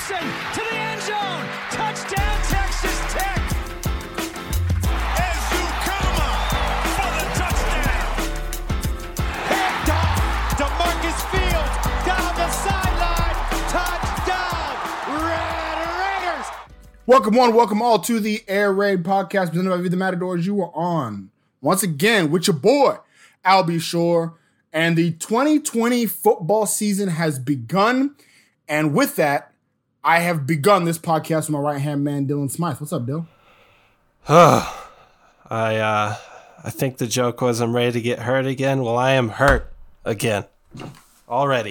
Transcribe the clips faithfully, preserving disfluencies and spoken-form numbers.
Wilson to the end zone. Touchdown, Texas Tech. Ezukama for the touchdown. Picked off. DeMarcus Fields down the sideline. Touchdown, Red Raiders. Welcome one, welcome all to the Air Raid podcast presented by View the Matadors. You are on once again with your boy, Albie Shore. And the twenty twenty football season has begun. And with that, I have begun this podcast with my right-hand man, Dylan Smythe. What's up, Dill? I uh, I think the joke was I'm ready to get hurt again. Well, I am hurt again already.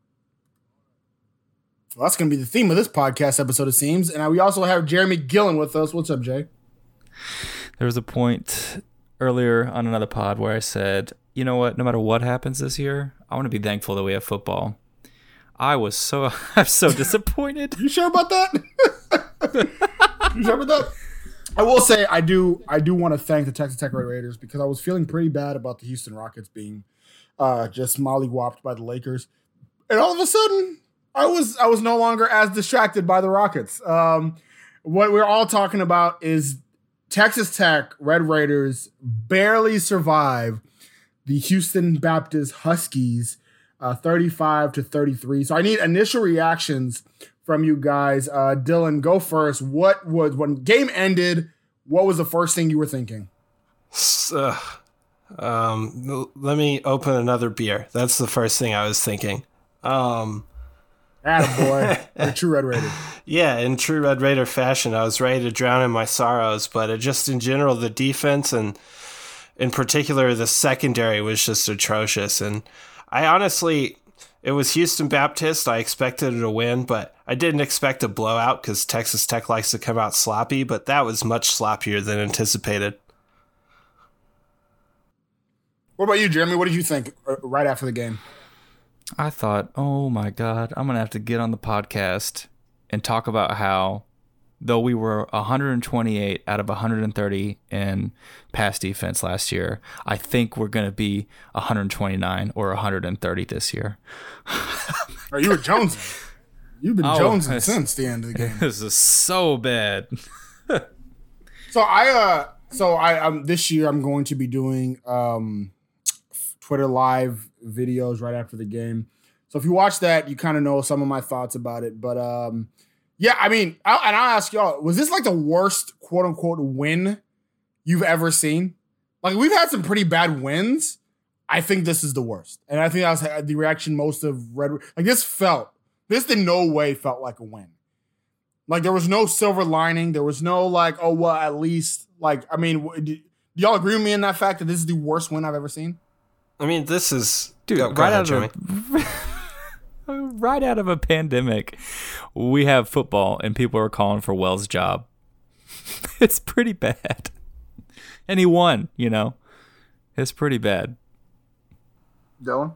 Well, that's going to be the theme of this podcast episode, it seems. And we also have Jeremy Gillen with us. What's up, Jay? There was a point earlier on another pod where I said, you know what, no matter what happens this year, I want to be thankful that we have football. I was so, I'm so disappointed. You sure about that? You sure about that? I will say I do I do want to thank the Texas Tech Red Raiders because I was feeling pretty bad about the Houston Rockets being uh, just mollywopped by the Lakers. And all of a sudden, I was I was no longer as distracted by the Rockets. Um, what we're all talking about is Texas Tech Red Raiders barely survive the Houston Baptist Huskies, uh, thirty-five to thirty-three. So I need initial reactions from you guys. Uh, Dylan, go first. What was when game ended? What was the first thing you were thinking? Uh, um, let me open another beer. That's the first thing I was thinking. Um, Attaboy, a true Red Raider. Yeah, in true Red Raider fashion, I was ready to drown in my sorrows. But it just in general, the defense and in particular, the secondary was just atrocious. And I honestly, it was Houston Baptist. I expected it to win, but I didn't expect a blowout because Texas Tech likes to come out sloppy, but that was much sloppier than anticipated. What about you, Jeremy? What did you think right after the game? I thought, oh my God, I'm going to have to get on the podcast and talk about how though we were one hundred twenty-eight out of one hundred thirty in pass defense last year, I think we're going to be one hundred twenty-nine or one hundred thirty this year. Oh, you were jonesing. You've been oh, jonesing since the end of the game. This is so bad. so I, uh, so I, um, this year I'm going to be doing um, Twitter live videos right after the game. So if you watch that, you kind of know some of my thoughts about it. But um, yeah, I mean, I, and I'll ask y'all, was this like the worst quote unquote win you've ever seen? Like we've had some pretty bad wins. I think this is the worst. And I think that was the reaction most of Red. Like this felt, this in no way felt like a win. Like there was no silver lining. There was no like, oh, well, at least like, I mean, do, do y'all agree with me in that fact that this is the worst win I've ever seen? I mean, this is dude go, go right ahead, out of a, right out of a pandemic. We have football, and people are calling for Wells' job. It's pretty bad, and he won. You know, it's pretty bad. Dylan,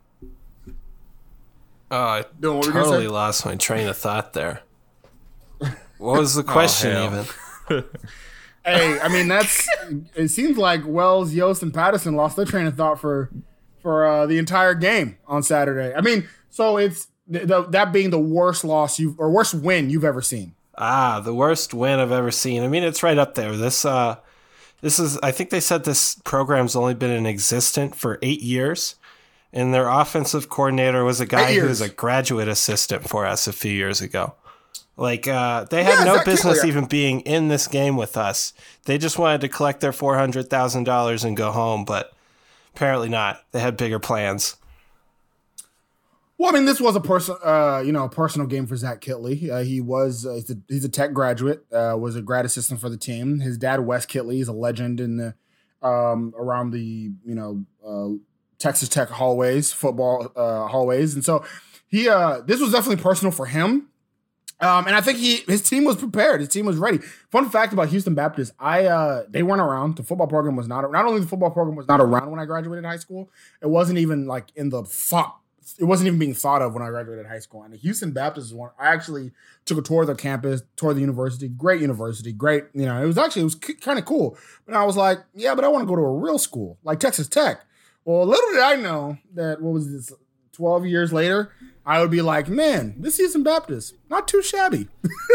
oh, I Dylan, what totally lost my train of thought there. What was the question oh, even? Hey, I mean, that's. It seems like Wells, Yost, and Patterson lost their train of thought for for uh, the entire game on Saturday. I mean, so it's the, the, that being the worst loss you or worst win you've ever seen. Ah, the worst win I've ever seen. I mean, it's right up there. This, uh, this is. I think they said this program's only been in existence for eight years, and their offensive coordinator was a guy who was a graduate assistant for us a few years ago. Like, uh, they had yeah, no business clear? even being in this game with us. They just wanted to collect their four hundred thousand dollars and go home, but apparently not. They had bigger plans. Well, I mean, this was a person, uh, you know, a personal game for Zach Kitley. Uh, he was, uh, he's, a, he's a Tech graduate, uh, was a grad assistant for the team. His dad, Wes Kitley, is a legend in the, um, around the, you know, uh, Texas Tech hallways, football uh, hallways. And so he, uh, this was definitely personal for him. Um, and I think he his team was prepared. His team was ready. Fun fact about Houston Baptist, I uh, they weren't around. The football program was not. Not only the football program was not around when I graduated high school, it wasn't even like in the thought. It wasn't even being thought of when I graduated high school. And the Houston Baptist is one. I actually took a tour of their campus, tour of the university. Great university, great. You know, it was actually it was c- kind of cool. But I was like, yeah, but I want to go to a real school like Texas Tech. Well, little did I know that what was this twelve years later. I would be like, man, this Houston Baptist, not too shabby.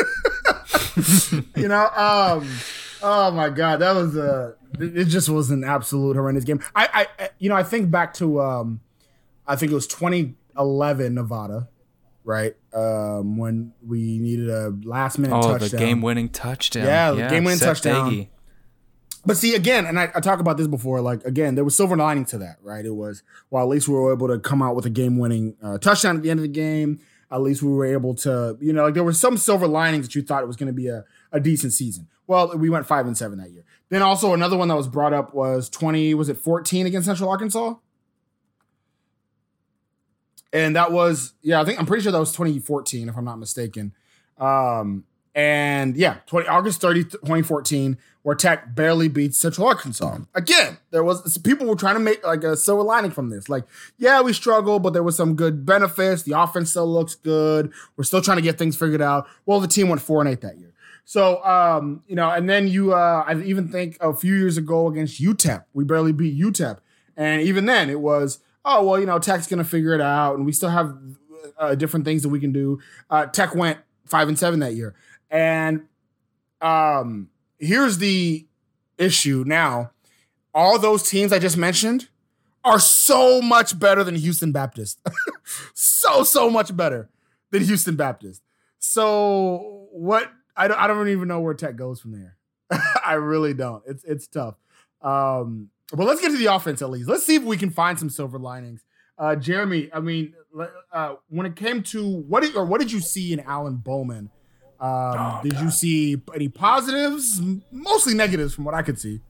you know, um, oh my God, that was a, it just was an absolute horrendous game. I, I, you know, I think back to, um, I think it was twenty eleven Nevada, right? Um, when we needed a last minute oh, touchdown. Oh, the game winning touchdown. Yeah, the game winning touchdown. Doege. But see, again, and I, I talked about this before, like, again, there was silver lining to that, right? It was, well, at least we were able to come out with a game-winning uh, touchdown at the end of the game. At least we were able to, you know, like there were some silver linings that you thought it was going to be a, a decent season. Well, we went five and seven that year. Then also another one that was brought up was twenty, was it fourteen against Central Arkansas? And that was, yeah, I think, I'm pretty sure that was twenty fourteen, if I'm not mistaken. Um, and yeah, twenty, August thirtieth, twenty fourteen, where Tech barely beats Central Arkansas. Again, there was, people were trying to make like a silver lining from this. Like, yeah, we struggled, but there was some good benefits. The offense still looks good. We're still trying to get things figured out. Well, the team went four and eight that year. So, um, you know, and then you, uh, I even think a few years ago against U T E P, we barely beat U T E P. And even then it was, oh, well, you know, Tech's going to figure it out, and we still have uh, different things that we can do. Uh, Tech went five and seven that year. And um, here's the issue now. All those teams I just mentioned are so much better than Houston Baptist. so, so much better than Houston Baptist. So what, I don't, I don't even know where Tech goes from there. I really don't. It's, it's tough. Um, But let's get to the offense at least. Let's see if we can find some silver linings. Uh, Jeremy, I mean, uh, when it came to what did or what did you see in Alan Bowman? Um, oh, did God. you see any positives? Mostly negatives, from what I could see.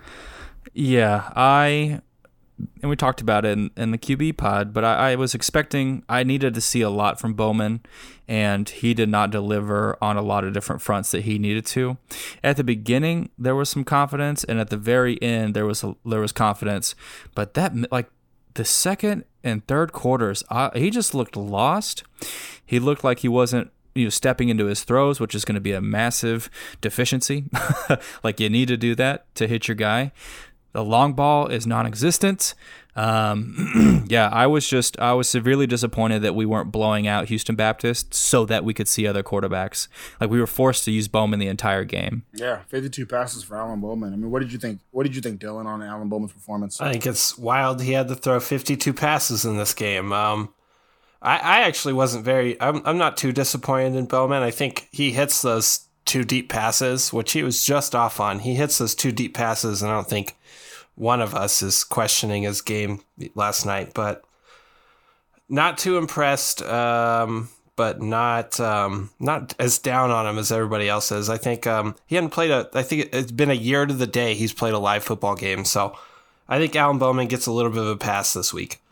Yeah, I and we talked about it in, in the Q B pod, but I, I was expecting I needed to see a lot from Bowman, and he did not deliver on a lot of different fronts that he needed to. At the beginning, there was some confidence, and at the very end, there was a, there was confidence. But that, like the second and third quarters, uh, he just looked lost. He looked like he wasn't, you know, stepping into his throws, which is going to be a massive deficiency. Like, you need to do that to hit your guy. The long ball is non-existent. Um, yeah, I was just I was severely disappointed that we weren't blowing out Houston Baptist so that we could see other quarterbacks. Like, we were forced to use Bowman the entire game. Yeah, fifty-two passes for Alan Bowman. I mean, what did you think? What did you think, Dylan, on Alan Bowman's performance? I think it's wild he had to throw fifty-two passes in this game. Um, I, I actually wasn't very. I'm I'm not too disappointed in Bowman. I think he hits those two deep passes, which he was just off on. He hits those two deep passes, and I don't think one of us is questioning his game last night, but not too impressed, um, but not um, not as down on him as everybody else is. I think um, he hadn't played a, I think it's been a year to the day he's played a live football game. So I think Alan Bowman gets a little bit of a pass this week.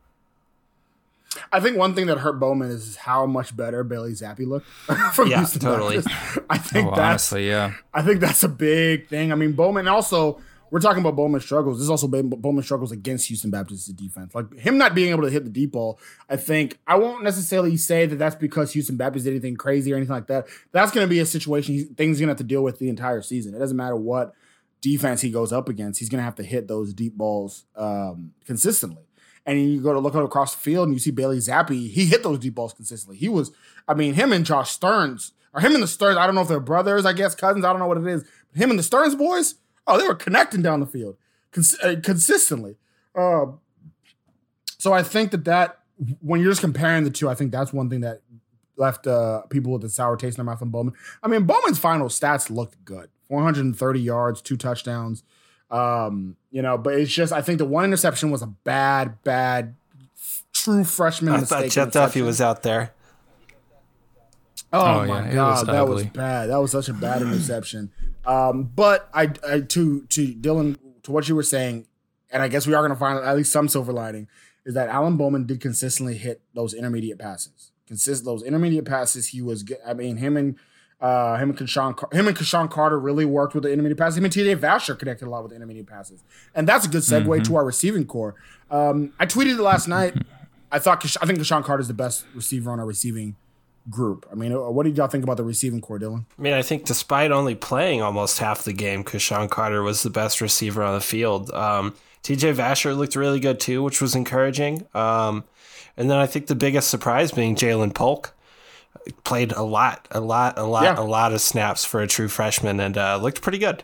I think one thing that hurt Bowman is how much better Bailey Zappi looked from yeah, Houston totally. Baptist. I think oh, that's, honestly, yeah. I think that's a big thing. I mean, Bowman also, we're talking about Bowman's struggles. This is also Bowman's struggles against Houston Baptist's defense. Like, him not being able to hit the deep ball, I think, I won't necessarily say that that's because Houston Baptist did anything crazy or anything like that. That's going to be a situation he, things he's going to have to deal with the entire season. It doesn't matter what defense he goes up against. He's going to have to hit those deep balls um, consistently. And you go to look across the field and you see Bailey Zappi, he hit those deep balls consistently. He was, I mean, him and Josh Stearns, or him and the Stearns, I don't know if they're brothers, I guess, cousins, I don't know what it is. But him and the Stearns boys, oh, they were connecting down the field cons- uh, consistently. Uh, so I think that that, when you're just comparing the two, I think that's one thing that left uh, people with a sour taste in their mouth on Bowman. I mean, Bowman's final stats looked good. four hundred thirty yards, two touchdowns. Um, you know, but it's just, I think the one interception was a bad, bad, true freshman I mistake. I thought Chet Duffy was out there. Oh, oh my yeah, God, was that ugly. was bad. That was such a bad interception. Um, but I, I, to, to Dylan, to what you were saying, and I guess we are going to find at least some silver lining, is that Alan Bowman did consistently hit those intermediate passes. Consist those intermediate passes. He was, I mean, him and Uh, him and Keshawn, him and Keshawn Carter really worked with the intermediate passes. Him and T J Vasher connected a lot with the intermediate passes, and that's a good segue mm-hmm. to our receiving core. Um, I tweeted it last night. I thought I think Keshawn Carter is the best receiver on our receiving group. I mean, what did y'all think about the receiving core, Dylan? I mean, I think despite only playing almost half the game, Keshawn Carter was the best receiver on the field. Um, T J Vasher looked really good too, which was encouraging. Um, And then I think the biggest surprise being Jalen Polk. Played a lot, a lot, a lot, yeah. a lot of snaps for a true freshman and uh, looked pretty good.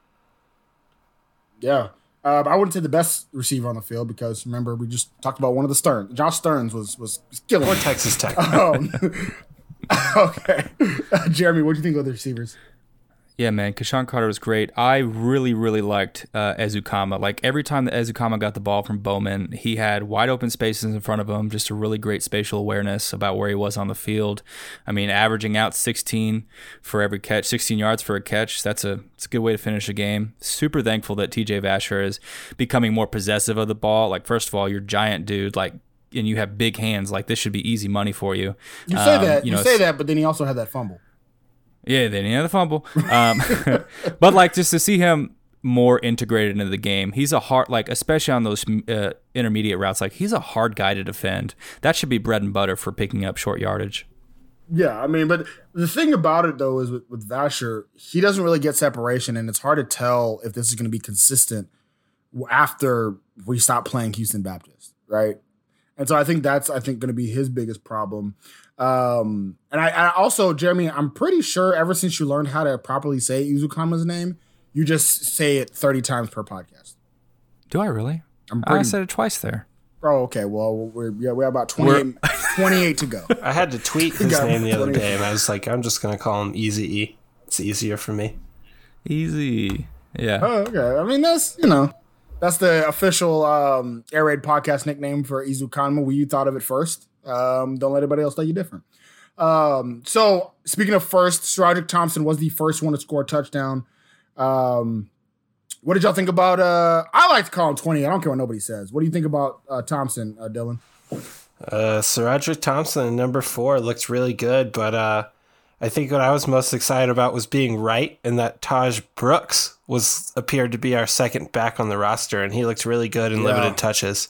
Yeah. Uh, I wouldn't say the best receiver on the field because, remember, we just talked about one of the Stearns. Josh Stearns was was, was killing Or Texas Tech. um, okay. Uh, Jeremy, what do you think of the receivers? Yeah, man, Keshawn Carter was great. I really, really liked uh, Ezukama. Like, every time that Ezukama got the ball from Bowman, he had wide open spaces in front of him, just a really great spatial awareness about where he was on the field. I mean, averaging out sixteen for every catch, sixteen yards for a catch, that's a, that's a good way to finish a game. Super thankful that T J Vasher is becoming more possessive of the ball. Like, first of all, you're a giant dude, like, and you have big hands. Like, this should be easy money for you. You say um, that, you, you know, say that, but then he also had that fumble. Yeah, then he had the fumble. Um, but, like, just to see him more integrated into the game, he's a hard, like, especially on those uh, intermediate routes, like, he's a hard guy to defend. That should be bread and butter for picking up short yardage. Yeah, I mean, but the thing about it, though, is with, with Vasher, he doesn't really get separation, and it's hard to tell if this is going to be consistent after we stop playing Houston Baptist, right? And so I think that's, I think, going to be his biggest problem. Um, and I, I also, Jeremy, I'm pretty sure ever since you learned how to properly say Ezukama's name, you just say it thirty times per podcast. Do I really? I'm pretty, I said it twice there. Oh, okay. Well, we're yeah, we have about twenty-eight, twenty-eight to go. I had to tweet his name the other day, and I was like, I'm just going to call him Easy E. It's easier for me. Easy. Yeah. Oh, okay. I mean, that's, you know, that's the official um, Air Raid podcast nickname for Ezukama. We thought of it first. Um, don't let anybody else tell you different. Um, so, speaking of first, SaRodorick Thompson was the first one to score a touchdown. Um, what did y'all think about uh, – I like to call him twenty. I don't care what nobody says. What do you think about uh, Thompson, uh, Dylan? Uh, SaRodorick Thompson, number four, looked really good, but uh, I think what I was most excited about was being right and that Taj Brooks was appeared to be our second back on the roster, and he looked really good in yeah. limited touches.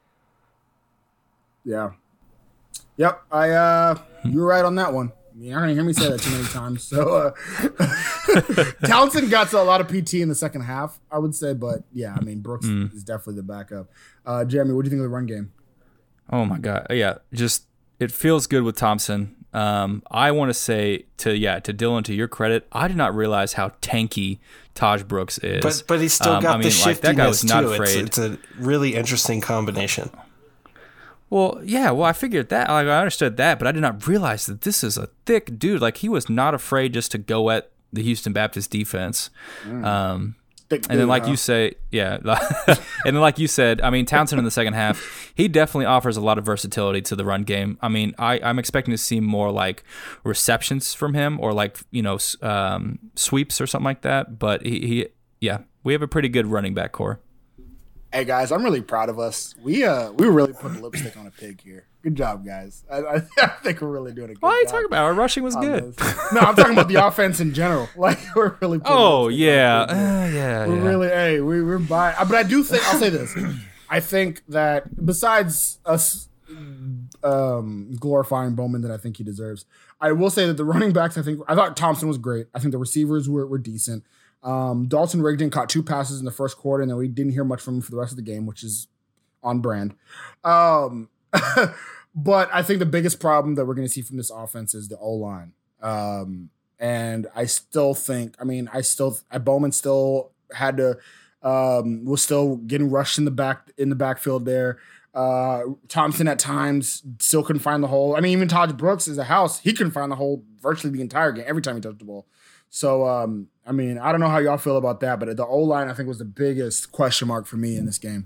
Yeah. Yep, I uh, you were right on that one. I mean, I don't hear me say that too many times. So uh, Townsend got a lot of P T in the second half, I would say, but yeah, I mean Brooks mm. is definitely the backup. Uh, Jeremy, what do you think of the run game? Oh my god, yeah, just it feels good with Thompson. Um, I want to say to yeah to Dylan, to your credit, I did not realize how tanky Taj Brooks is. But but he's still um, got I mean, the like, shiftiness that guy was not too. afraid. It's, it's a really interesting combination. Well, yeah, well, I figured that. Like, I understood that, but I did not realize that this is a thick dude. Like, he was not afraid just to go at the Houston Baptist defense. Mm. Um, thick and dude, then, like huh? you say, yeah, and then, like you said, I mean, Townsend in the second half, he definitely offers a lot of versatility to the run game. I mean, I, I'm expecting to see more like receptions from him or like, you know, um, sweeps or something like that. But he, he, yeah, we have a pretty good running back core. Hey guys, I'm really proud of us. We uh we really put lipstick on a pig here. Good job, guys. I, I, I think we're really doing a good job. What are you talking about? Our rushing was good. No, I'm talking about the offense in general. Like we're really. Putting oh yeah, uh, yeah. We're yeah. really. Hey, we, we're buying. But I do think I'll say this. I think that besides us um, glorifying Bowman that I think he deserves, I will say that the running backs. I think I thought Thompson was great. I think the receivers were were decent. Um, Dalton Rigdon caught two passes in the first quarter, and then we didn't hear much from him for the rest of the game, which is on brand. Um, but I think the biggest problem that we're going to see from this offense is the O-line. Um, and I still think, I mean, I still, Bowman still had to, um, was still getting rushed in the back, in the backfield there. Uh, Thompson at times still couldn't find the hole. I mean, even Taj Brooks is a house. He couldn't find the hole virtually the entire game, every time he touched the ball. So, um, I mean, I don't know how y'all feel about that, but the O-line, I think, was the biggest question mark for me in this game.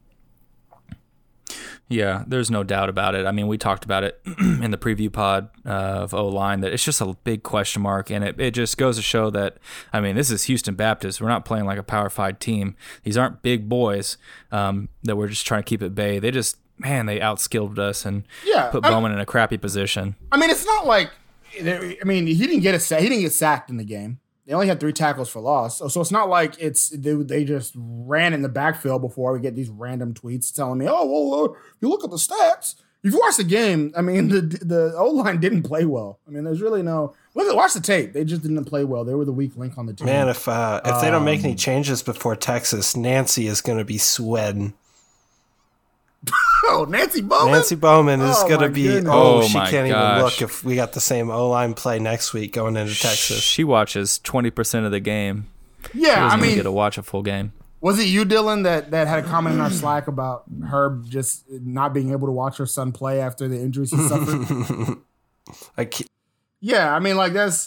Yeah, there's no doubt about it. I mean, we talked about it in the preview pod uh, of O-line, that it's just a big question mark, and it, it just goes to show that, I mean, this is Houston Baptist. We're not playing like a Power five team. These aren't big boys um, that we're just trying to keep at bay. They just, man, they outskilled us and yeah, put I Bowman mean, in a crappy position. I mean, it's not like, I mean, he didn't get a sack. He didn't get sacked in the game. They only had three tackles for loss. So, so it's not like it's they, they just ran in the backfield before we get these random tweets telling me, oh, well, well, if you look at the stats, if you watch the game, I mean, the the O-line didn't play well. I mean, there's really no – look, watch the tape. They just didn't play well. They were the weak link on the team. Man, if uh, if they don't make any changes before Texas, Nancy is going to be sweating. Oh, Nancy Bowman. Nancy Bowman is Oh, going to my be. goodness. Oh, Oh, she my can't even gosh. look if we got the same O line play next week going into Texas. She watches twenty percent of the game. She Yeah, I doesn't even mean, get to watch a full game. was it you, Dylan, that, that had a comment in our Slack about her just not being able to watch her son play after the injuries he suffered? I can't, Yeah, I mean, like that's.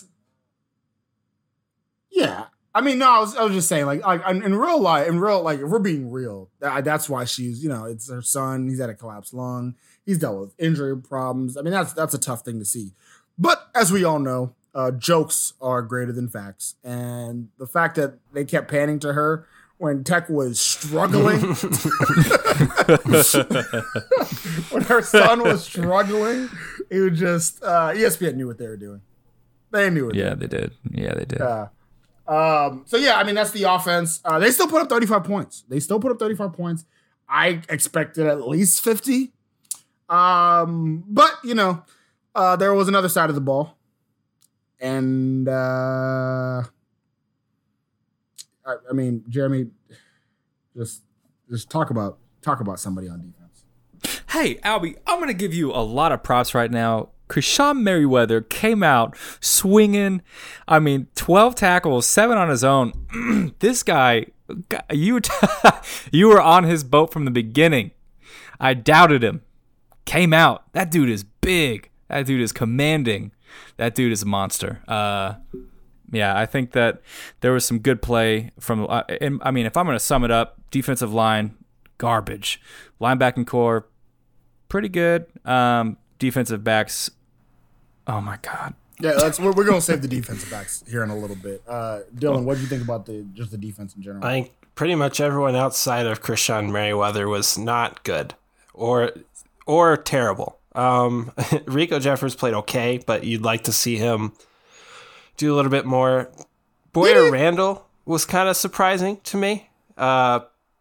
Yeah, I mean, no, I was, I was just saying, like, like in in real life, in real, like, if we're being real, that, that's why she's, you know, it's her son. He's had a collapsed lung. He's dealt with injury problems. I mean, that's that's a tough thing to see. But as we all know, uh, jokes are greater than facts, and the fact that they kept panning to her when Tech was struggling, when her son was struggling, it was just uh, E S P N knew what they were doing. They knew it. Yeah, they did. Yeah, they did. Uh, um, so yeah, I mean that's the offense. Uh, they still put up thirty-five points. They still put up thirty-five points. I expected at least fifty. Um, but you know, uh, there was another side of the ball, and uh, I, I mean, Jeremy, just just talk about talk about somebody on defense. Hey, Albie, I'm going to give you a lot of props right now. Krishan Merriweather came out swinging. I mean, twelve tackles, seven on his own. This guy, you you were on his boat from the beginning. I doubted him. Came out. That dude is big. That dude is commanding. That dude is a monster. Uh, yeah, I think that there was some good play from. Uh, and, I mean, if I'm going to sum it up, defensive line, garbage. Linebacking core, pretty good. Um, defensive backs, oh my god. Yeah, that's we're, we're gonna save the defensive backs here in a little bit. Uh, Dylan, what do you think about the just the defense in general? I think pretty much everyone outside of Krishan Merriweather was not good or or terrible. Um, Rico Jeffers played okay, but you'd like to see him do a little bit more. Boyer Randall was kind of surprising to me. Uh,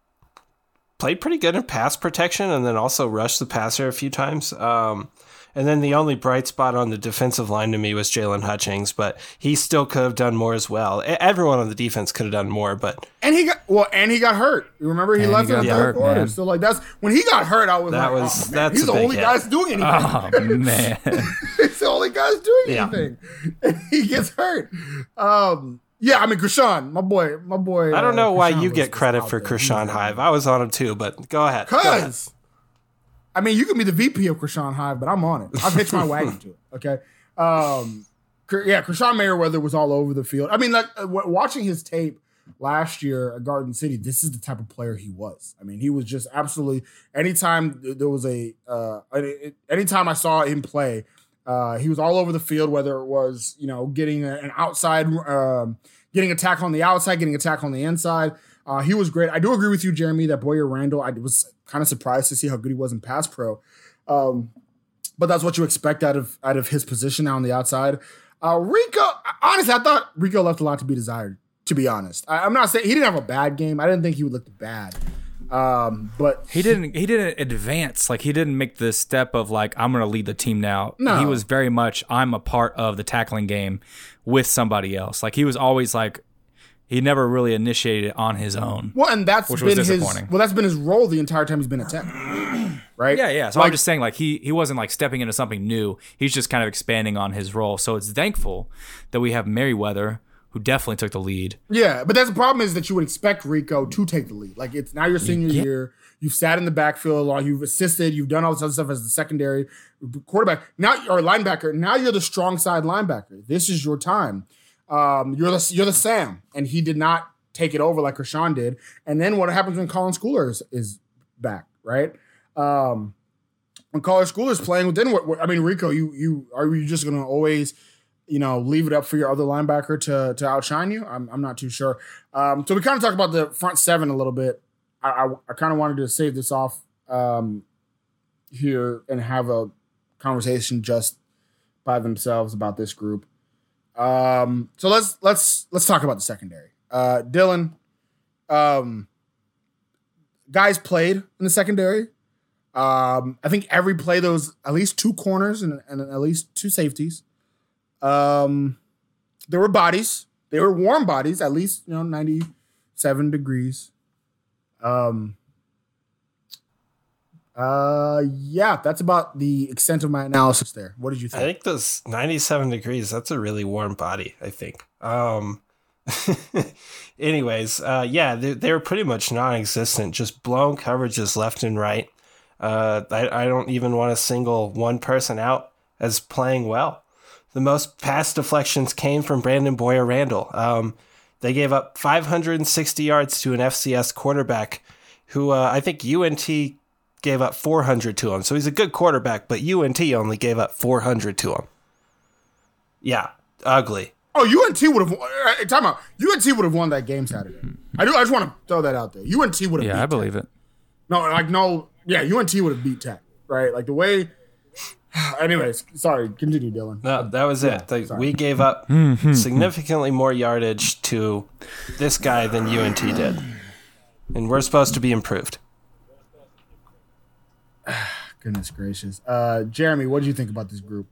played pretty good in pass protection and then also rushed the passer a few times. Um, and then the only bright spot on the defensive line to me was Jalen Hutchings, but he still could have done more as well. Everyone on the defense could have done more, but and he got well, and he got hurt. You remember he And left he in the got third hurt, quarter. man. So like that's when he got hurt. I was That like, was- oh, man, that's he's a the big only hit. guy that's doing anything. Oh man. He's the only guy that's doing Yeah. anything. And he gets hurt. Um, yeah, I mean Krishan, my boy, my boy. I don't know uh, why Krishan you was- get was credit out for there. Krishan Hive. I was on him too, but go ahead. Go ahead. Cause, I mean, you can be the V P of Krishan Hive, but I'm on it. I've hitched my wagon to it. Okay. Um, Kr- yeah, Krishan Merriweather was all over the field. I mean, like uh, w- watching his tape last year at Garden City, this is the type of player he was. I mean, he was just absolutely. Anytime th- there was a, uh, any- anytime I saw him play, uh, he was all over the field. Whether it was you know getting a, an outside, um, getting a tackle on the outside, getting a tackle on the inside. Uh, he was great. I do agree with you, Jeremy, that Boyer Randall. I was kind of surprised to see how good he was in pass pro. Um, But that's what you expect out of out of his position now on the outside. Uh, Rico, honestly, I thought Rico left a lot to be desired, to be honest. I, I'm not saying he didn't have a bad game. I didn't think he would look bad. Um, but He didn't he didn't advance. Like he didn't make the step of like I'm gonna lead the team now. No. He was very much I'm a part of the tackling game with somebody else. Like he was always like he never really initiated it on his own. well, and that's Which was been his disappointing. well, that's been his role the entire time he's been at Tech. Right? Yeah, yeah. So Like- I'm just saying, like he he wasn't like stepping into something new. He's just kind of expanding on his role. So it's thankful that we have Merriweather, who definitely took the lead. Yeah, but that's the problem is that you would expect Rico to take the lead. Like it's now your senior Yeah. year. You've sat in the backfield, long, you've assisted, you've done all this other stuff as the secondary quarterback. Now or linebacker. Now you're the strong side linebacker. This is your time. Um, you're the you're the Sam, and he did not take it over like Krishan did. And then what happens when Colin Schooler is, is back, right? Um, when Colin Schooler is playing, then what, what? I mean, Rico, you you are you just going to always, you know, leave it up for your other linebacker to to outshine you? I'm I'm not too sure. Um, so we kind of talked about the front seven a little bit. I I, I kind of wanted to save this off um, here and have a conversation just by themselves about this group. Um, so let's let's let's talk about the secondary. Uh, Dylan, um, guys played in the secondary. Um, I think every play there was at least two corners and, and at least two safeties. Um, there were bodies. They were warm bodies, at least you know ninety-seven degrees. Um, Uh, yeah, that's about the extent of my analysis there. What did you think? I think those ninety-seven degrees, that's a really warm body, I think. Um, anyways, uh, yeah, they, they were pretty much non-existent, just blown coverages left and right. Uh, I, I don't even want to single one person out as playing well. The most pass deflections came from Brandon Boyer Randall. Um, they gave up five hundred sixty yards to an F C S quarterback who uh, I think U N T gave up four hundred to him. So he's a good quarterback, but U N T only gave up four hundred to him. Yeah, ugly. Oh, U N T would have. Uh, time out. U N T would have won that game Saturday. I do. I just want to throw that out there. U N T would have. Yeah, beat I believe Tech. it. No, like no. Yeah, U N T would have beat Tech. Right, like the way. Anyways, sorry. Continue, Dylan. No, that was Yeah, it. Like, sorry. we gave up significantly more yardage to this guy than U N T did. And we're supposed to be improved. Goodness gracious. Uh, Jeremy, what did you think about this group?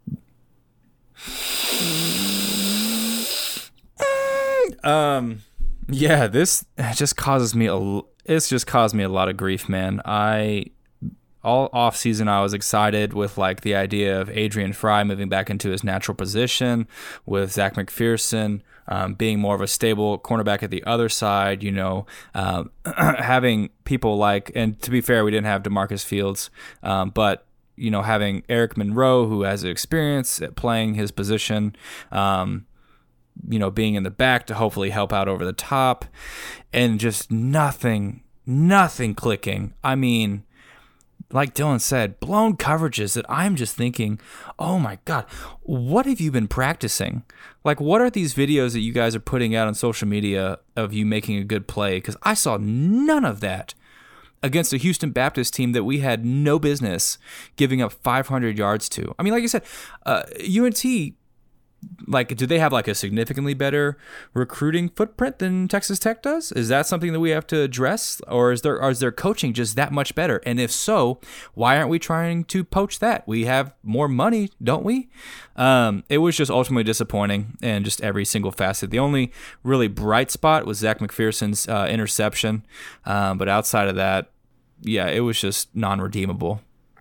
Um, yeah, this just causes me a. It's just caused me a lot of grief, man. I all off season I was excited with like the idea of Adrian Fry moving back into his natural position, with Zach McPherson um, being more of a stable cornerback at the other side. You know, um, having people like, and to be fair, we didn't have DeMarcus Fields, um, but you know, having Eric Monroe, who has experience at playing his position. Um, you know, being in the back to hopefully help out over the top, and just nothing, nothing clicking. I mean, like Dylan said, blown coverages that I'm just thinking, oh my God, what have you been practicing? Like, what are these videos that you guys are putting out on social media of you making a good play? Because I saw none of that against a Houston Baptist team that we had no business giving up five hundred yards to. I mean, like I said, uh, U N T, like, do they have like a significantly better recruiting footprint than Texas Tech does? Is that something that we have to address, or is there or is their coaching just that much better? And if so, why aren't we trying to poach that? We have more money, don't we? Um, it was just ultimately disappointing in just every single facet. The only really bright spot was Zach McPherson's uh, interception, um, but outside of that, yeah, it was just non-redeemable.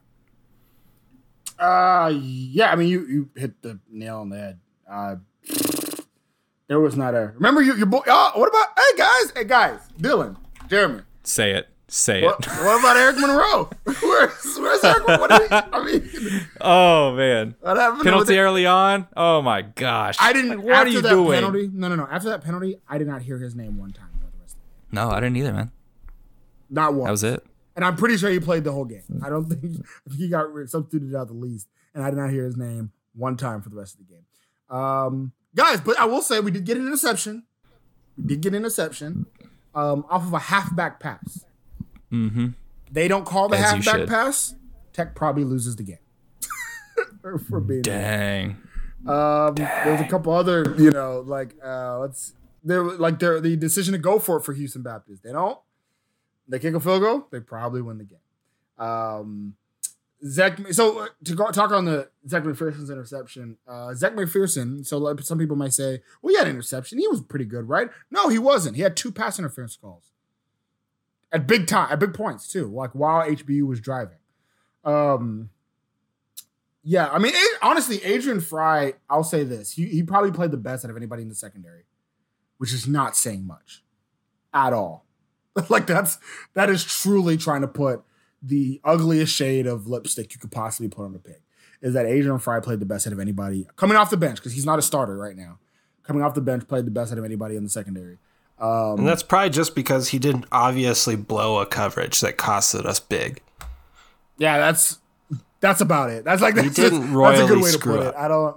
Uh, yeah, I mean, you, you hit the nail on the head. Uh, there was not a. Remember you, your boy. Oh, what about? Hey guys, hey guys, Dylan, Jeremy. Say it, say What, it. what about Eric Monroe? Where's Where's Eric? What did he, I mean, Oh man, what happened penalty with it? early on. Oh my gosh, I didn't. Like, what after are you that doing? penalty? No, no, no. After that penalty, I did not hear his name one time. For the rest of the game. No, I didn't either, man. Not once. That was it. And I'm pretty sure he played the whole game. I don't think he got substituted out the least. And I did not hear his name one time for the rest of the game. Um, guys, but I will say we did get an interception. We did get an interception um, off of a halfback pass. Mm-hmm. They don't call the As you halfback should. pass. Tech probably loses the game. for, for being Dang. um, there's a couple other, you know, like uh, let's there like there the decision to go for it for Houston Baptist. They don't. They kick a field goal. They probably win the game. Um, Zach. So uh, to go, talk on the Zach McPherson's interception. Uh, Zach McPherson. So like, some people might say, "Well, he had an interception. He was pretty good, right?" No, he wasn't. He had two pass interference calls at big time, at big points too. Like while H B U was driving. Um, yeah, I mean, it, honestly, Adrian Fry. I'll say this: he he probably played the best out of anybody in the secondary, which is not saying much at all. Like that's that is truly trying to put the ugliest shade of lipstick you could possibly put on a pig. Is that Adrian Fry played the best out of anybody coming off the bench, because he's not a starter right now. Coming off the bench, played the best out of anybody in the secondary. Um, And that's probably just because he didn't obviously blow a coverage that costed us big. yeah, that's that's about it. That's like that's, He didn't just, royally that's a good way to screw put up. it. I don't.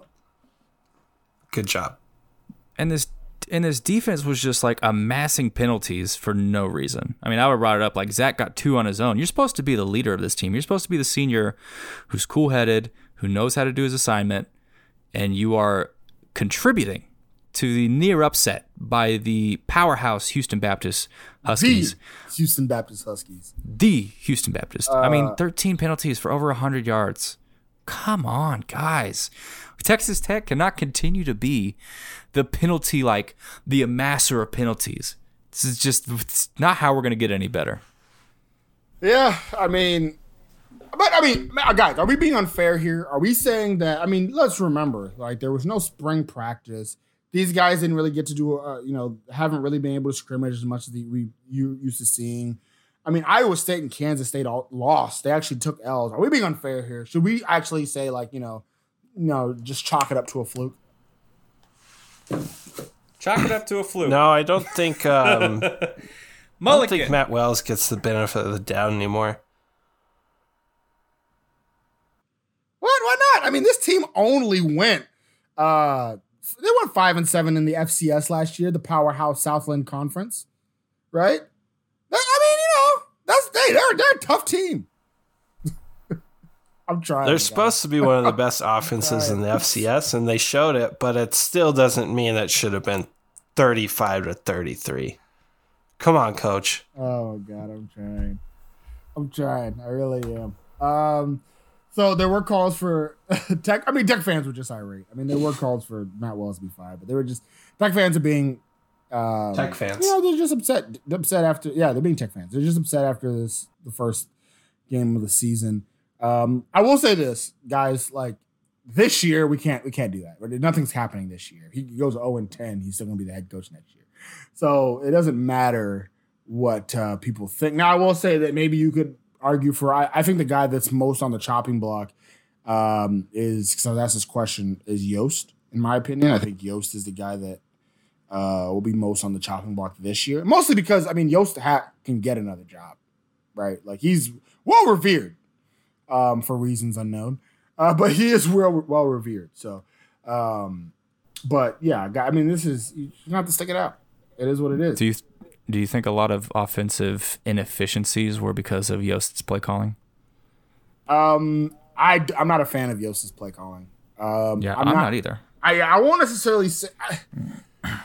Good job. And this and this defense was just like amassing penalties for no reason. I mean, I would brought it up like Zach got two on his own. You're supposed to be the leader of this team. You're supposed to be the senior who's cool-headed, who knows how to do his assignment, and you are contributing to the near upset by the powerhouse Houston Baptist Huskies. The Houston Baptist Huskies. The Houston Baptist. I Uh, mean, thirteen penalties for over one hundred yards. Come on, guys. Texas Tech cannot continue to be the penalty, like the amasser of penalties. This is just it's not how we're going to get any better. Yeah, I mean, but I mean, guys, are we being unfair here? Are we saying that? I mean, let's remember, like there was no spring practice. These guys didn't really get to do, uh, you know, haven't really been able to scrimmage as much as the, we you used to seeing. I mean, Iowa State and Kansas State all lost. They actually took L's. Are we being unfair here? Should we actually say, like, you know, you know, just chalk it up to a fluke? Chalk it up to a fluke. No, I don't think. Um, I don't think Matt Wells gets the benefit of the doubt anymore. What? Why not? I mean, this team only went. Uh, They went five and seven in the F C S last year, the powerhouse Southland Conference, right? I mean, you know, that's they they're they're a tough team. I'm trying. They're supposed to be one of the best offenses in the F C S, and they showed it, but it still doesn't mean it should have been thirty-five to thirty-three. Come on, coach. Oh God, I'm trying. I'm trying. I really am. Um. So there were calls for Tech. I mean, Tech fans were just irate. I mean, there were calls for Matt Wells to be fired, but they were just Tech fans are being um, Tech fans. You know, they're just upset. Upset after, yeah, they're being Tech fans. They're just upset after this the first game of the season. Um, I will say this, guys. Like this year, we can't we can't do that. Nothing's happening this year. He goes zero and ten. He's still going to be the head coach next year. So it doesn't matter what uh, people think. Now, I will say that maybe you could argue for I, I think the guy that's most on the chopping block um, is because I was asked this question is Yost. In my opinion, I think Yost is the guy that uh, will be most on the chopping block this year. Mostly because I mean Yost ha- can get another job, right? Like he's well revered um, for reasons unknown, uh, but he is well well revered. So, um, but yeah, I mean this is you have to stick it out. It is what it is. Do you? Do you think a lot of offensive inefficiencies were because of Yost's play calling? Um, I, I'm not a fan of Yost's play calling. Um, yeah, I'm, I'm not, not either. I, I won't necessarily say. I,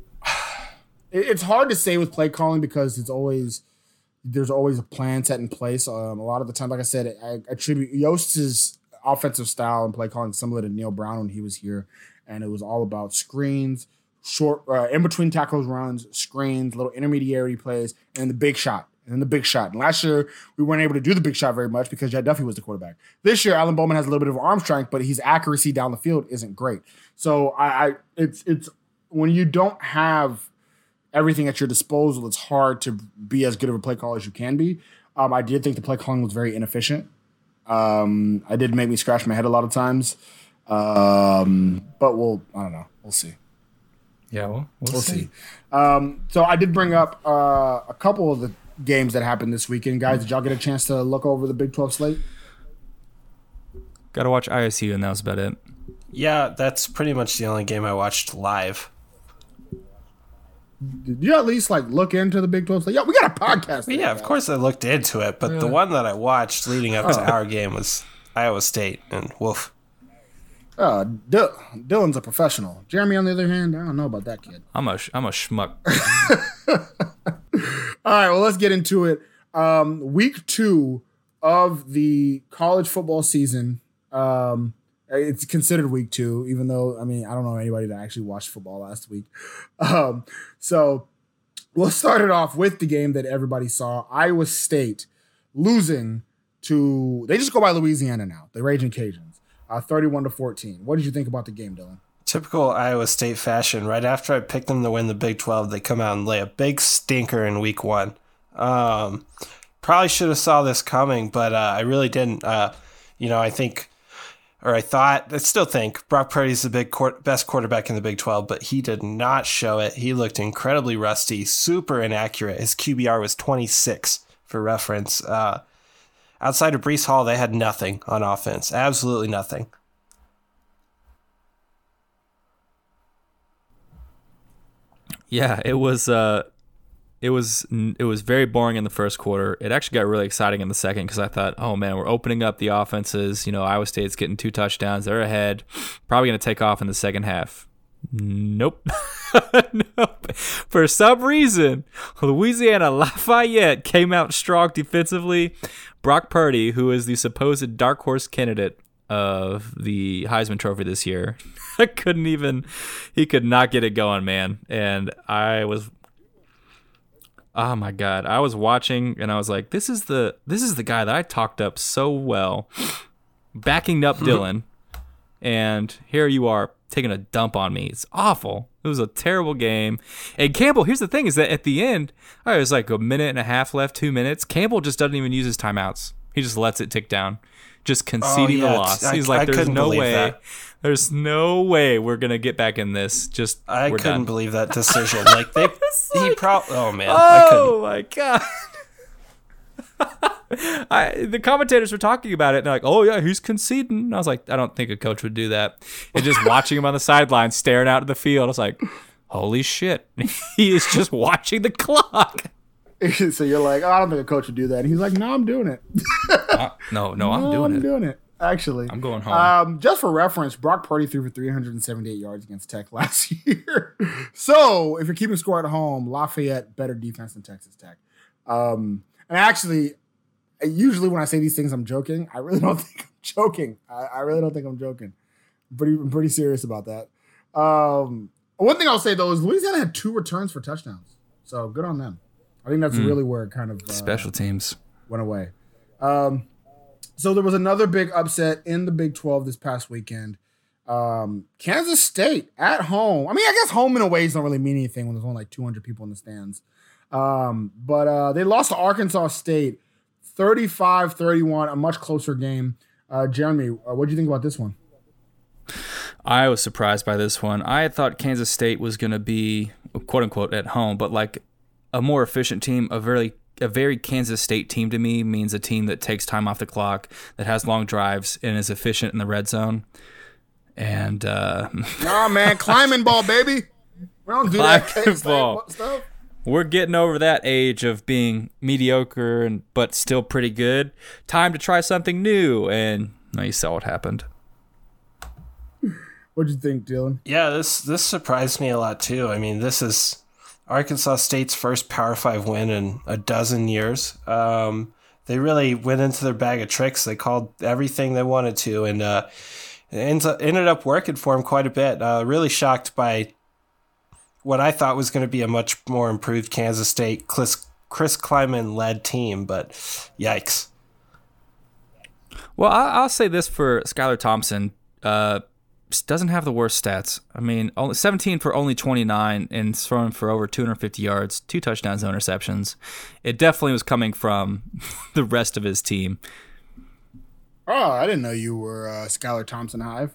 it, it's hard to say with play calling because it's always there's always a plan set in place. Um, a lot of the time, like I said, I attribute Yost's offensive style and play calling similar to Neil Brown when he was here, and it was all about screens. Short, uh, in between tackles, runs, screens, little intermediary plays, and the big shot, and then the big shot. And last year, we weren't able to do the big shot very much because Jed Duffy was the quarterback. This year, Alan Bowman has a little bit of arm strength, but his accuracy down the field isn't great. So I, I it's it's when you don't have everything at your disposal, it's hard to be as good of a play caller as you can be. Um, I did think the play calling was very inefficient. Um, I did make me scratch my head a lot of times, um, but we'll I don't know, we'll see. Yeah, well, we'll, we'll see. see. Um, so I did bring up uh, a couple of the games that happened this weekend. Guys, did y'all get a chance to look over the Big twelve slate? Got to watch I S U, and that was about it. Yeah, that's pretty much the only game I watched live. Did you at least like look into the Big twelve slate? Yeah, we got a podcast. Well, yeah, of course I looked into it, but yeah. The one that I watched leading up to our game was Iowa State, and woof. Uh, D- Dylan's a professional. Jeremy, on the other hand, I don't know about that kid. I'm a I'm a schmuck. All right, well, let's get into it. Um, week two of the college football season. Um, it's considered week two, even though I mean I don't know anybody that actually watched football last week. Um, so we'll start it off with the game that everybody saw: Iowa State losing to. They just go by Louisiana now. The Raging Cajuns. Uh, thirty-one to fourteen. What did you think about the game, Dylan? Typical Iowa State fashion. Right after I picked them to win the Big twelve, they come out and lay a big stinker in week one. Um, probably should have saw this coming, but uh, I really didn't. Uh, you know, I think, or I thought, I still think Brock Purdy's the big court, best quarterback in the Big twelve, but he did not show it. He looked incredibly rusty, super inaccurate. His Q B R was twenty-six for reference. Uh, Outside of Breece Hall, they had nothing on offense. Absolutely nothing. Yeah, it was uh, it was it was very boring in the first quarter. It actually got really exciting in the second because I thought, oh man, we're opening up the offenses. You know, Iowa State's getting two touchdowns. They're ahead. Probably going to take off in the second half. Nope. Nope. For some reason, Louisiana Lafayette came out strong defensively. Brock Purdy, who is the supposed dark horse candidate of the Heisman Trophy this year, couldn't even, he could not get it going, man. And I was, Oh my God. I was watching and I was like, this is the this is the guy that I talked up so well, backing up Dylan. And here you are taking a dump on me. It's awful. It was a terrible game. And Campbell, here's the thing, is that at the end, all right, it was like a minute and a half left, two minutes. Campbell just doesn't even use his timeouts. He just lets it tick down, just conceding oh, yeah. the loss. I, He's like, I there's no way. That. There's no way we're gonna get back in this. Just I we're couldn't done. believe that decision. Like they, he like, probably. Oh man, I couldn't. Oh my God. I, the commentators were talking about it and they're like, oh yeah, he's conceding. And I was like, I don't think a coach would do that. And just watching him on the sideline staring out at the field, I was like, holy shit. He is just watching the clock. So you're like, oh, I don't think a coach would do that. And he's like, no, I'm doing it. uh, no, no, I'm no, doing I'm it. doing it. Actually, I'm going home. Um, just for reference, Brock Purdy threw for three hundred seventy-eight yards against Tech last year. So if you're keeping score at home, Lafayette better defense than Texas Tech. Um, and actually, usually when I say these things, I'm joking. I really don't think I'm joking. I, I really don't think I'm joking. I'm pretty, I'm pretty serious about that. Um, one thing I'll say though is Louisiana had two returns for touchdowns, so good on them. I think that's mm. really where it kind of uh, special teams went away. Um, so there was another big upset in the Big twelve this past weekend. Um, Kansas State at home. I mean, I guess home and away don't really mean anything when there's only like two hundred people in the stands. Um, but uh, they lost to Arkansas State thirty-five thirty-one, a much closer game. Uh, Jeremy, uh, what do you think about this one? I was surprised by this one. I thought Kansas State was going to be, quote unquote, at home, but like a more efficient team, a very a very Kansas State team to me means a team that takes time off the clock, that has long drives, and is efficient in the red zone. And uh, nah, man, climbing ball, baby. We don't do climbing that ball. Stuff. We're getting over that age of being mediocre and but still pretty good. Time to try something new, and no, you saw what happened. What'd you think, Dylan? Yeah, this this surprised me a lot too. I mean, this is Arkansas State's first Power Five win in a dozen years. Um, they really went into their bag of tricks. They called everything they wanted to, and uh, it ends up, ended up working for them quite a bit. Uh, really shocked by what I thought was going to be a much more improved Kansas State Chris, Chris Kleiman-led team, but yikes. Well, I'll say this for Skylar Thompson. Uh, doesn't have the worst stats. I mean, only seventeen for only twenty-nine and thrown for over two hundred fifty yards, two touchdowns, no interceptions. It definitely was coming from the rest of his team. Oh, I didn't know you were uh, Skylar Thompson Hive.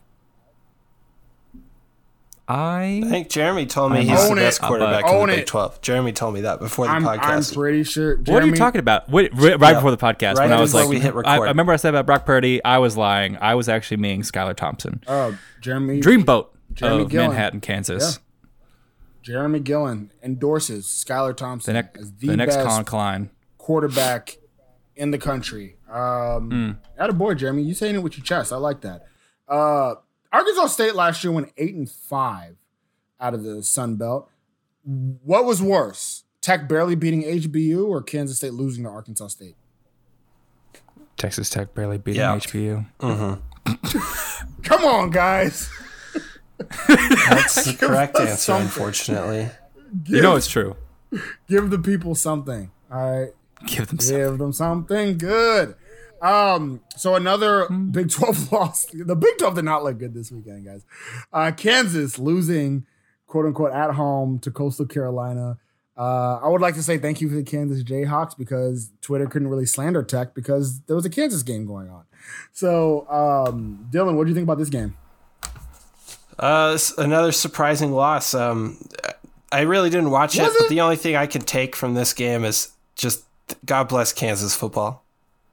I, I think Jeremy told me I'm he's the own best it. quarterback Own in the it. Big twelve. Jeremy told me that before the I'm, podcast. I'm pretty sure. Jeremy, what are you talking about? Wait, right Yeah. before the podcast, Right when I was before like, we hit I, record. I remember I said about Brock Purdy. I was lying. I was actually meaning Skylar Thompson. Oh, Jeremy. Dreamboat Jeremy of Gillen. Manhattan, Kansas. Yeah. Jeremy Gillen endorses Skylar Thompson The, ne- as the, the next best Colin Klein. quarterback in the country. Um, Mm. attaboy, Jeremy. You saying it with your chest. I like that. Uh, Arkansas State last year went eight and five out of the Sun Belt. What was worse, Tech barely beating H B U or Kansas State losing to Arkansas State? Texas Tech barely beating Yeah. H B U. Mm-hmm. Come on, guys. That's the correct us answer, something. unfortunately. Give, You know it's true. give the people something. All right. Give them some. Give them something good. Um, so another Big twelve loss. The Big twelve did not look good this weekend, guys. Uh, Kansas losing, quote unquote, at home to Coastal Carolina. Uh, I would like to say thank you to the Kansas Jayhawks because Twitter couldn't really slander Tech because there was a Kansas game going on. So, um, Dylan, what do you think about this game? Uh, s- another surprising loss. Um, I really didn't watch it, Was but it? the only thing I can take from this game is just God bless Kansas football.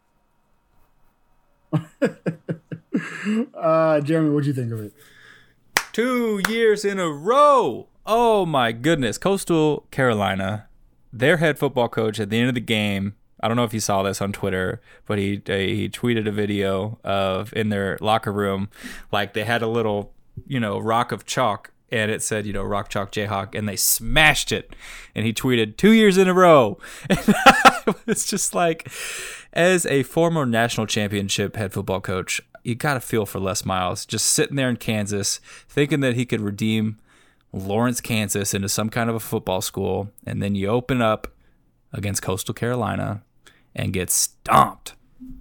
Uh, Jeremy, what do you think of it? Two years in a row. Oh my goodness. Coastal Carolina, their head football coach at the end of the game, I don't know if you saw this on Twitter, but he uh, he tweeted a video of in their locker room, like they had a little, you know, rock of chalk and it said, you know, Rock Chalk Jayhawk, and they smashed it. And he tweeted, two years in a row. And I was just like, as a former national championship head football coach, you got to feel for Les Miles, just sitting there in Kansas, thinking that he could redeem Lawrence, Kansas into some kind of a football school. And then you open up against Coastal Carolina and get stomped.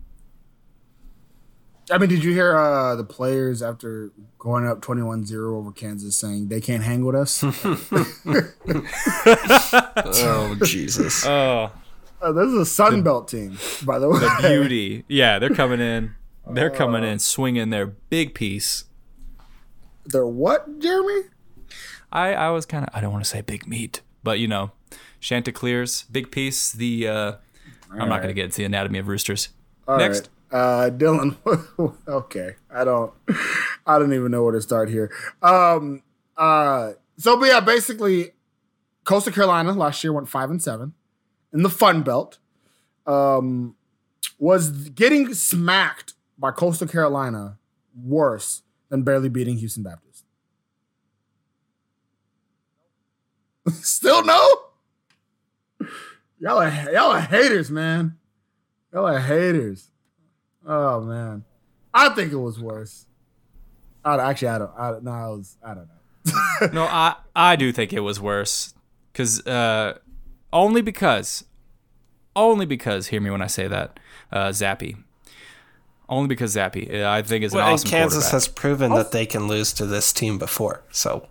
I mean, did you hear uh, the players after going up twenty-one zero over Kansas saying they can't hang with us? Oh, Jesus. Oh, uh, this is a Sun Belt team, by the way. the beauty. Yeah, they're coming in. They're coming in swinging their big piece. They're what, Jeremy? I, I was kind of, I don't want to say big meat, but, you know, Chanticleer's big piece. The uh, I'm not right. going to get into the anatomy of roosters. All Next. right. Uh, Dylan, okay, I don't, I don't even know where to start here. Um, uh, so, but yeah, basically, Coastal Carolina last year went five and seven in the Fun Belt. Um, was getting smacked by Coastal Carolina worse than barely beating Houston Baptist? Still no? Y'all are y'all are haters, man. Y'all are haters. Oh man, I think it was worse. I actually I don't. I no, I was. I don't know. No, I I do think it was worse, because uh, only because, only because. Hear me when I say that, uh, Zappy. Only because Zappy, I think, is an well, awesome and Kansas quarterback. has proven that they can lose to this team before. So,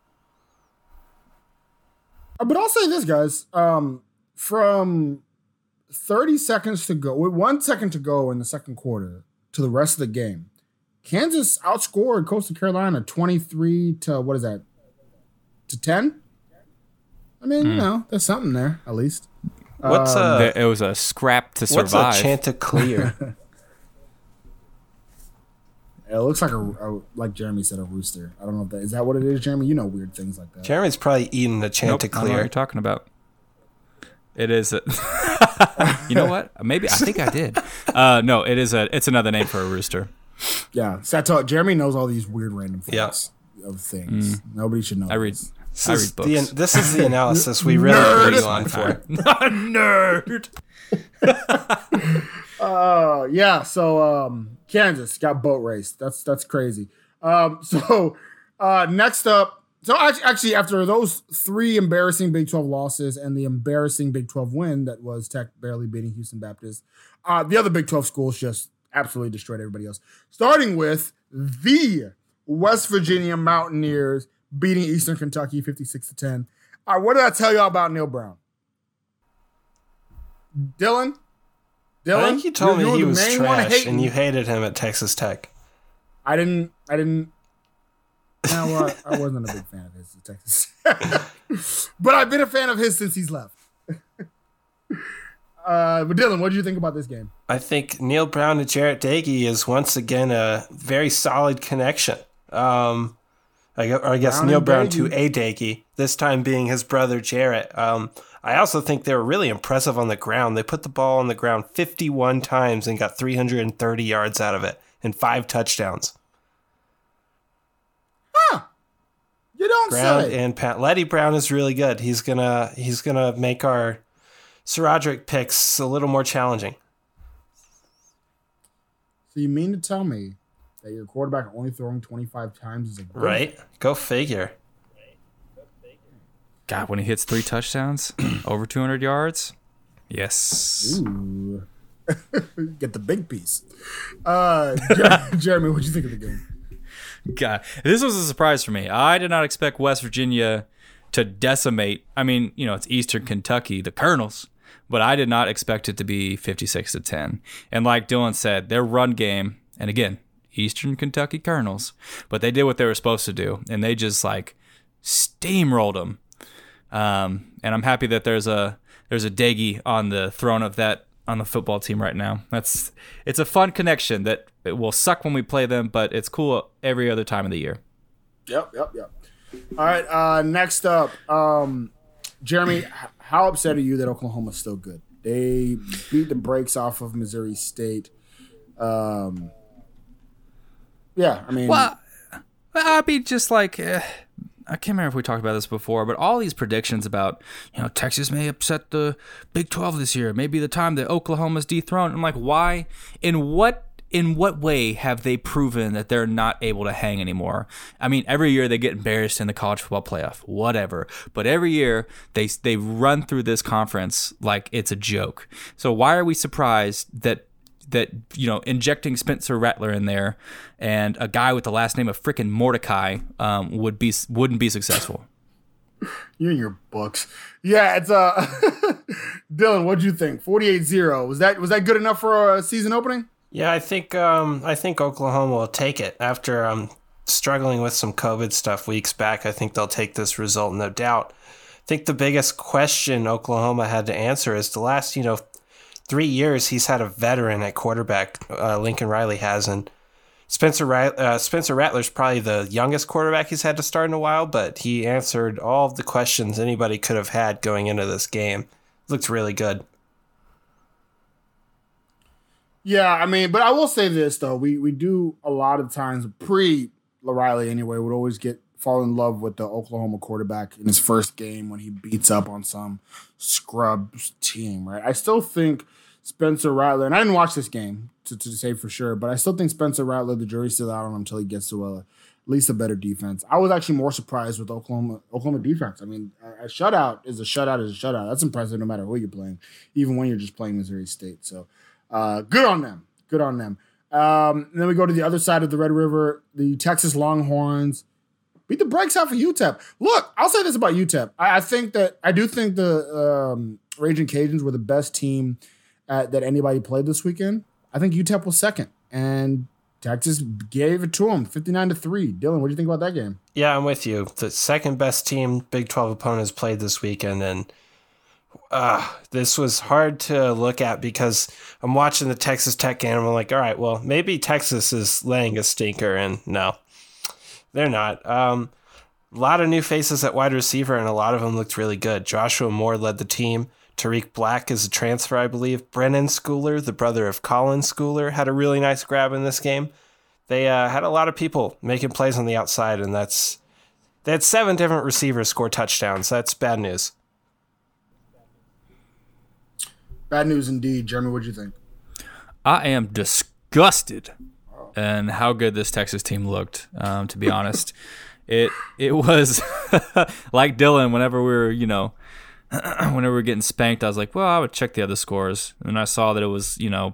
But I'll say this, guys. Um, from thirty seconds to go, with one second to go in the second quarter to the rest of the game, Kansas outscored Coastal Carolina twenty-three to, what is that, to ten? I mean, mm. you know, there's something there, at least. What's um, a, it was a scrap to survive. What's a Chanticleer? It looks like a, a, like Jeremy said, a rooster. I don't know if that is that what it is, Jeremy. You know weird things like that. Jeremy's probably eating a Chanticleer. Nope, I don't know what you're talking about. It is. A you know what? Maybe I think I did. Uh, no, it is a. It's another name for a rooster. Yeah, so I told, Jeremy knows all these weird random facts yeah. of things. Mm. Nobody should know. I read. This. I read books. The, this is the analysis we really put you on for. Nerd. uh, yeah. So um, Kansas got boat raced. That's that's crazy. Um, so uh, next up, so actually after those three embarrassing Big twelve losses and the embarrassing Big twelve win that was Tech barely beating Houston Baptist, uh, the other Big twelve schools just absolutely destroyed everybody else. Starting with the West Virginia Mountaineers beating Eastern Kentucky fifty-six to ten. All right, what did I tell y'all about Neil Brown? Dylan? Dylan? I think you told you're, me you're he was trash and you me. hated him at Texas Tech. I didn't, I didn't, you know what? I wasn't a big fan of his at Texas. But I've been a fan of his since he's left. Uh, but Dylan, what did you think about this game? I think Neil Brown to Jarrett Doege is once again a very solid connection. Um, I, or I guess Brown Neil Brown Doege. to a Doege, this time being his brother Jarrett. Um, I also think they were really impressive on the ground. They put the ball on the ground fifty-one times and got three hundred thirty yards out of it and five touchdowns. Huh. You don't Brown say. and Pat Letty Brown is really good. He's gonna he's gonna make our Saradric picks a little more challenging. So you mean to tell me that your quarterback only throwing twenty-five times is a good? Right? Go figure. God, when he hits three touchdowns, over two hundred yards, yes. Ooh. Get the big piece. Uh, Jer- Jeremy, what did you think of the game? God, this was a surprise for me. I did not expect West Virginia to decimate. I mean, you know, it's Eastern Kentucky, the Colonels, but I did not expect it to be fifty-six to ten. And like Dylan said, their run game, and again, Eastern Kentucky Colonels, but they did what they were supposed to do, and they just like steamrolled them. Um, and I'm happy that there's a there's a Doege on the throne of that on the football team right now. That's it's a fun connection that it will suck when we play them, but it's cool every other time of the year. Yep, yep, yep. All right, uh, next up, um, Jeremy, how upset are you that Oklahoma's still good? They beat the brakes off of Missouri State. Um, yeah, I mean, well, I'd be just like. Uh, I can't remember if we talked about this before, but all these predictions about, you know, Texas may upset the Big twelve this year. Maybe the time that Oklahoma's dethroned. I'm like, why? In what in what way have they proven that they're not able to hang anymore? I mean, every year they get embarrassed in the college football playoff, whatever. But every year they they run through this conference like it's a joke. So why are we surprised that that you know injecting Spencer Rattler in there and a guy with the last name of frickin' Mordecai um, would be wouldn't be successful? You and your books. Yeah, it's uh Dylan, what'd you think? forty-eight zero. Was that was that good enough for a season opening? Yeah, I think um, I think Oklahoma will take it after um, struggling with some COVID stuff weeks back. I think they'll take this result, no doubt. I think the biggest question Oklahoma had to answer is the last, you know, three years he's had a veteran at quarterback. Uh, Lincoln Riley has, and Spencer uh, Spencer Rattler's probably the youngest quarterback he's had to start in a while, but he answered all of the questions anybody could have had going into this game. Looked really good. Yeah, I mean, but I will say this though, we we do a lot of times pre Riley anyway would always get fall in love with the Oklahoma quarterback in his first game when he beats up on some scrub team, right? I still think Spencer Rattler, and I didn't watch this game to, to say for sure, but I still think Spencer Rattler, the jury's still out on him until he gets to a, at least a better defense. I was actually more surprised with Oklahoma Oklahoma defense. I mean, a, a shutout is a shutout is a shutout. That's impressive no matter who you're playing, even when you're just playing Missouri State. So uh, good on them. Good on them. Um, and then we go to the other side of the Red River. The Texas Longhorns beat the brakes out for U T E P. Look, I'll say this about U T E P. I, I think that I do think the um, Raging Cajuns were the best team at, that anybody played this weekend. I think U T E P was second, and Texas gave it to them, fifty-nine to three. Dylan, what do you think about that game? Yeah, I'm with you. The second best team Big twelve opponents played this weekend, and uh, this was hard to look at because I'm watching the Texas Tech game, and I'm like, all right, well, maybe Texas is laying a stinker, and no, they're not. Um, a lot of new faces at wide receiver, and a lot of them looked really good. Joshua Moore led the team. Tariq Black is a transfer, I believe. Brennan Schooler, the brother of Colin Schooler, had a really nice grab in this game. They uh, had a lot of people making plays on the outside, and that's they had seven different receivers score touchdowns. That's bad news. Bad news indeed. Jeremy, what'd you think? I am disgusted and how good this Texas team looked, um, to be honest. It it was like Dylan, whenever we were, you know, whenever we were getting spanked, I was like, well, I would check the other scores. And I saw that it was, you know,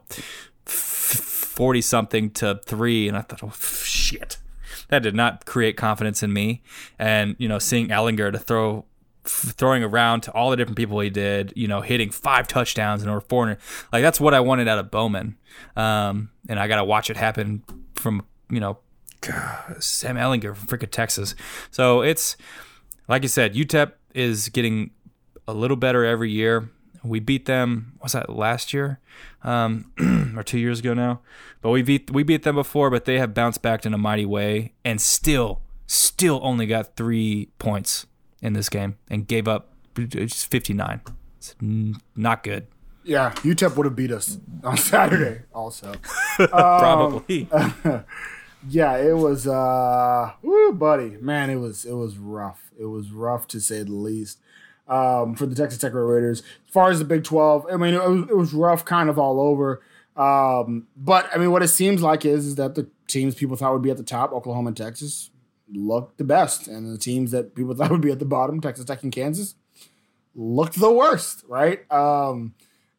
forty-something to three, and I thought, oh, shit. That did not create confidence in me. And, you know, seeing Ellinger to throw, throwing around to all the different people he did, you know, hitting five touchdowns and over four hundred. Like, that's what I wanted out of Bowman. Um, and I got to watch it happen from, you know, God, Sam Ellinger from freaking Texas. So it's, like you said, U T E P is getting a little better every year. We beat them, was that last year? Um, or two years ago now? But we beat we beat them before, but they have bounced back in a mighty way and still, still only got three points in this game and gave up just fifty-nine. It's not good. Yeah, U T E P would have beat us on Saturday also. Probably. Um, yeah, it was, uh, woo, buddy. Man, it was, it was rough. It was rough to say the least. Um, for the Texas Tech Red Raiders. As far as the Big twelve, I mean, it was, it was rough kind of all over. Um, but, I mean, what it seems like is, is that the teams people thought would be at the top, Oklahoma and Texas, looked the best. And the teams that people thought would be at the bottom, Texas Tech and Kansas, looked the worst, right? Um,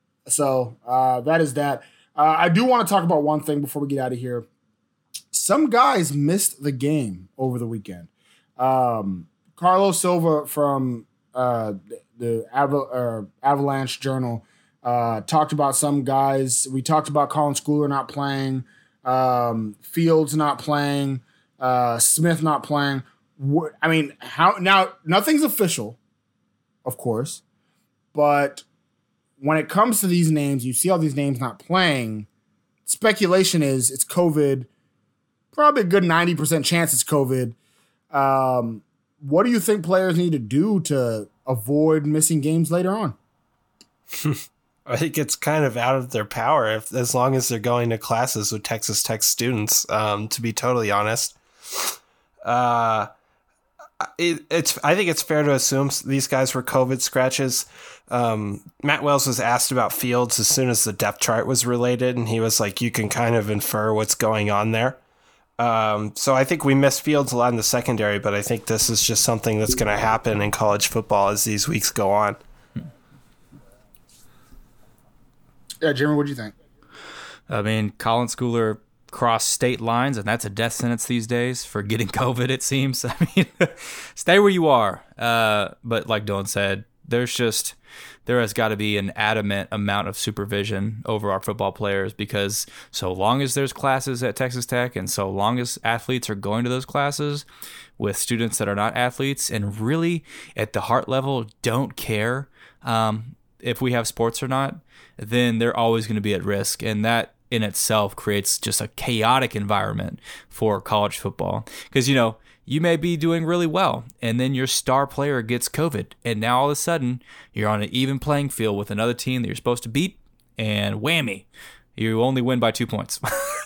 so uh, that is that. Uh, I do want to talk about one thing before we get out of here. Some guys missed the game over the weekend. Um, Carlos Silva from uh, the Aval- uh, Avalanche Journal uh, talked about some guys. We talked about Colin Schooler not playing, um, Fields not playing, uh, Smith not playing. I mean, how now? Nothing's official, of course, but when it comes to these names, you see all these names not playing. Speculation is it's COVID. Probably a good ninety percent chance it's COVID. Um, what do you think players need to do to avoid missing games later on? I think it's kind of out of their power if, as long as they're going to classes with Texas Tech students, um, to be totally honest. Uh, it, it's. I think it's fair to assume these guys were COVID scratches. Um, Matt Wells was asked about Fields as soon as the depth chart was related, and he was like, "You can kind of infer what's going on there." Um, so I think we missed Fields a lot in the secondary, but I think this is just something that's going to happen in college football as these weeks go on. Yeah, Jimmy, what do you think? I mean, Colin Schooler crossed state lines, and that's a death sentence these days for getting COVID, it seems. I mean, stay where you are. Uh, but like Dylan said, there's just there has got to be an adamant amount of supervision over our football players, because so long as there's classes at Texas Tech and so long as athletes are going to those classes with students that are not athletes and really at the heart level don't care um, if we have sports or not, then they're always going to be at risk. And that in itself creates just a chaotic environment for college football. Because, you know, you may be doing really well, and then your star player gets COVID, and now all of a sudden you're on an even playing field with another team that you're supposed to beat, and whammy, you only win by two points.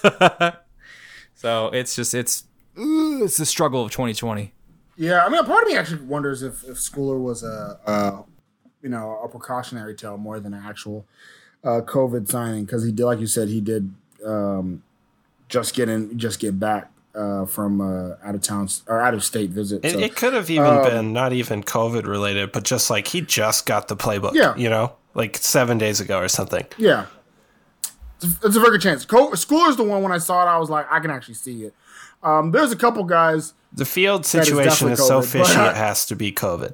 So it's just it's ooh, it's the struggle of twenty twenty. Yeah, I mean, a part of me actually wonders if if Schooler was a, a you know a precautionary tale more than an actual uh, COVID signing, because he did, like you said, he did um, just get in, just get back. Uh, from uh, out of town or out of state visit. It, so, it could have even um, been not even COVID related, but just like he just got the playbook, yeah. you know, like seven days ago or something. Yeah. It's a, it's a very good chance. Co- Schooler's the one when I saw it, I was like, I can actually see it. Um, there's a couple guys. The field situation is, is so COVID, fishy, but, it has to be COVID.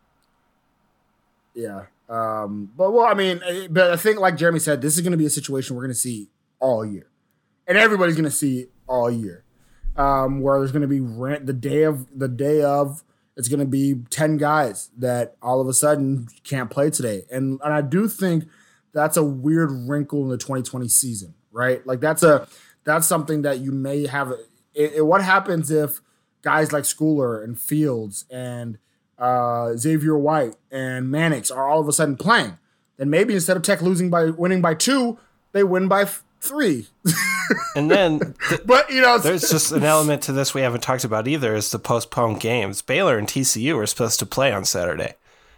Yeah. Um, but, well, I mean, but I think, like Jeremy said, this is going to be a situation we're going to see all year. And everybody's going to see it all year. Um, where there's going to be rent the day of the day of it's going to be ten guys that all of a sudden can't play today, and and I do think that's a weird wrinkle in the twenty twenty season, right? Like that's a that's something that you may have. It, it, what happens if guys like Schooler and Fields and uh, Xavier White and Mannix are all of a sudden playing? Then maybe instead of Tech losing by winning by two, they win by f- three. And then, th- but you know, there's just an element to this we haven't talked about either: is the postponed games. Baylor and T C U were supposed to play on Saturday.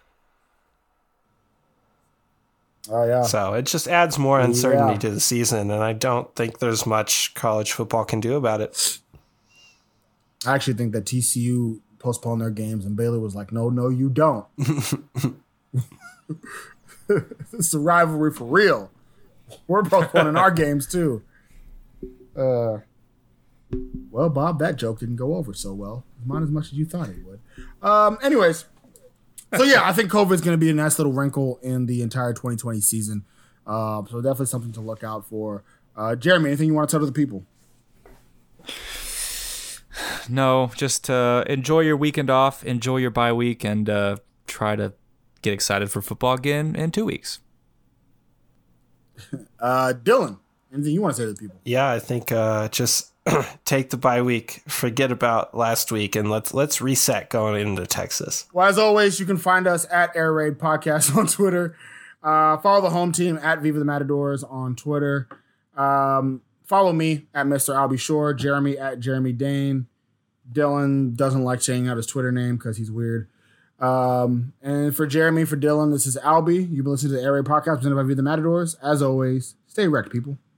Oh yeah. So it just adds more uncertainty yeah. to the season, and I don't think there's much college football can do about it. I actually think that T C U postponed their games, and Baylor was like, "No, no, you don't." It's a rivalry for real. We're postponing our games too. Uh, well, Bob, that joke didn't go over so well. Not as much as you thought it would. Um, anyways, so yeah, I think COVID is going to be a nice little wrinkle in the entire twenty twenty season. Uh, so definitely something to look out for. Uh, Jeremy, anything you want to tell to the people? No, just uh, enjoy your weekend off, enjoy your bye week, and uh, try to get excited for football again in two weeks. Uh, Dylan, anything you want to say to the people? Yeah, I think uh, just take the bye week, forget about last week, and let's let's reset going into Texas. Well, as always, you can find us at Air Raid Podcast on Twitter. Uh, follow the home team at Viva the Matadors on Twitter. Um, follow me at Mister Albie Shore, Jeremy at Jeremy Dane. Dylan doesn't like saying out his Twitter name because he's weird. Um, and for Jeremy, for Dylan, this is Albie. You've been listening to the Air Raid Podcast presented by Viva the Matadors. As always, stay wrecked, people.